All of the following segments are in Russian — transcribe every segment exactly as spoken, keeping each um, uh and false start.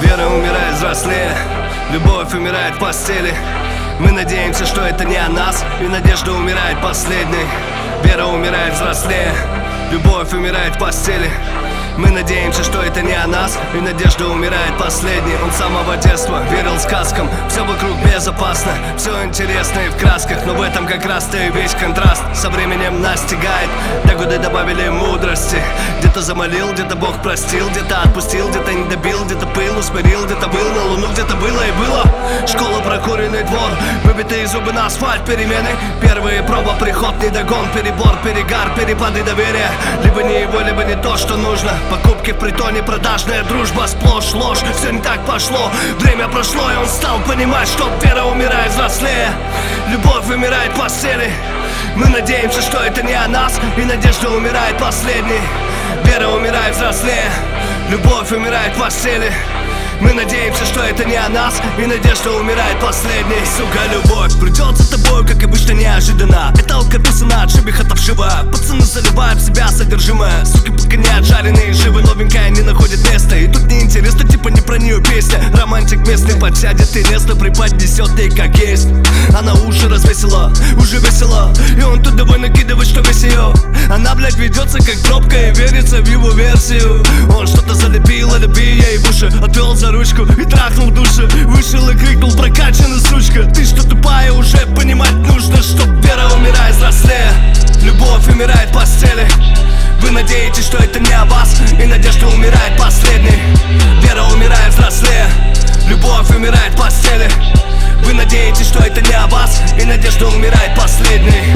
Вера умирает взрослее, любовь умирает в постели. Мы надеемся, что это не о нас, и надежда умирает последней. Вера умирает взрослее, любовь умирает в постели. Мы надеемся, что это не о нас, и надежда умирает последней. Он с самого детства верил сказкам, все вокруг безопасно, все интересно и в красках, но в этом как раз-то и весь контраст. Со временем настигает, да годы добавили мудрости. Где-то замолил, где-то Бог простил, где-то отпустил, где-то не добил, где-то пыл усмирил, где-то был на луну, где-то было и было. Школа, прокуренный двор, выбитые зубы на асфальт, перемены. Первые проба, приход, недогон, перебор, перегар, перепады доверия. Либо не его, либо не то, что нужно. Покупки в притоне, продажная дружба, сплошь ложь. Все не так пошло, время прошло, и он стал понимать, что вера умирает взрослее, любовь умирает в постели. Мы надеемся, что это не о нас, и надежда умирает последней. Вера умирает взрослее, любовь умирает в постели. Мы надеемся, что это не о нас, и надежда умирает последней. Сука, любовь придет за тобой, как обычно, неожиданно. Это алкописа на отшибе, хата вшива. Пацаны заливают в себя содержимое. Суки пока не отжаренные, живы, новенькая не находит места. И тут неинтересно, типа не про нее песня. Романтик местный подсядет и лестно преподнесет ей как есть. Она уши развесила, уже весело, и он тут давай накидывает, что весь ее. Она, блядь, ведется как пробка и верится в его версию. Он что-то залепил, а люби ей в уши, отвел за ручку и трахнул в душе. Вышел и крикнул: прокачана, сучка. Ты что, тупая, уже понимать нужно, что вера умирает взрослее, любовь умирает в постели. Вы надеетесь, что это не о вас, и надежда умирает последней. Вера умирает взрослее, любовь умирает в постели. Вы надеетесь, что это не о вас, и надежда умирает последней.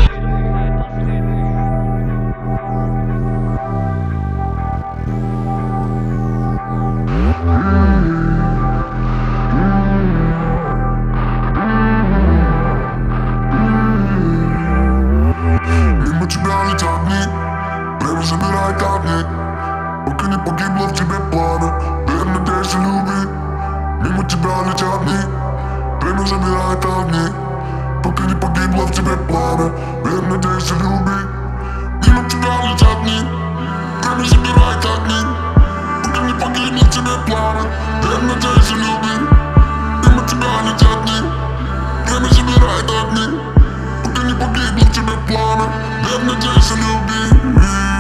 Мимо тебя летят дни, время забирает огни. Пока не погибло в тебе пламя, верь, надейся, люби. Мимо тебя летят дни, время забирает огни. Пока не погибло в тебе пламя, верь, надейся, люби. Мимо тебя летят дни, время забирает огни. Пока не погибло в тебе пламя, верь, надейся, люби. Мимо тебя летят дни, время забирает огни. Пока не погибло в тебе пламя, верь, надейся, люби.